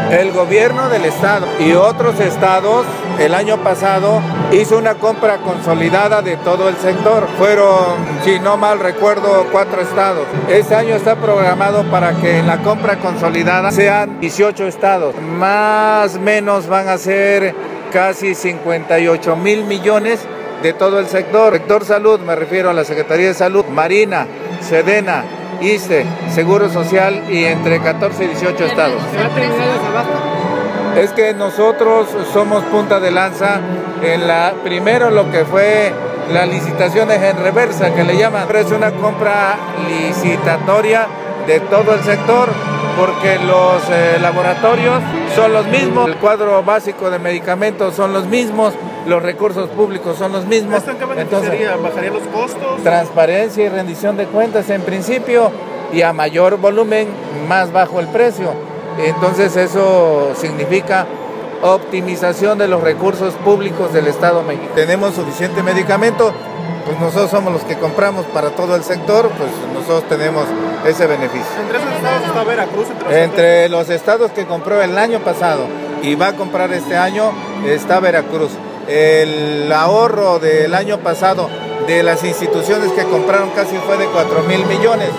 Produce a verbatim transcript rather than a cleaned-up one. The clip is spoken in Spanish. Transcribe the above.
El gobierno del estado y otros estados el año pasado hizo una compra consolidada de todo el sector. Fueron, si no mal recuerdo, cuatro estados. Este año está programado para que en la compra consolidada sean dieciocho estados. Más o menos van a ser casi cincuenta y ocho mil millones de todo el sector. Sector salud, me refiero a la Secretaría de Salud, Marina, Sedena, I S S S S E, Seguro Social y entre catorce y dieciocho estados. ¿Se va a terminar el desabasto? Es que nosotros somos punta de lanza en la, primero lo que fue las licitaciones en reversa, que le llaman, pero es una compra licitatoria de todo el sector, porque los eh, laboratorios son los mismos, el cuadro básico de medicamentos son los mismos, los recursos públicos son los mismos. ¿Esto en qué beneficiaría? ¿Bajaría los costos? Transparencia y rendición de cuentas en principio, y a mayor volumen, más bajo el precio. Entonces eso significa optimización de los recursos públicos del Estado mexicano. Tenemos suficiente medicamento, pues nosotros somos los que compramos para todo el sector, pues nosotros tenemos ese beneficio. ¿Entre esos estados está Veracruz? Entre, Entre los estados que compró el año pasado y va a comprar este año está Veracruz. El ahorro del año pasado de las instituciones que compraron casi fue de cuatro mil millones.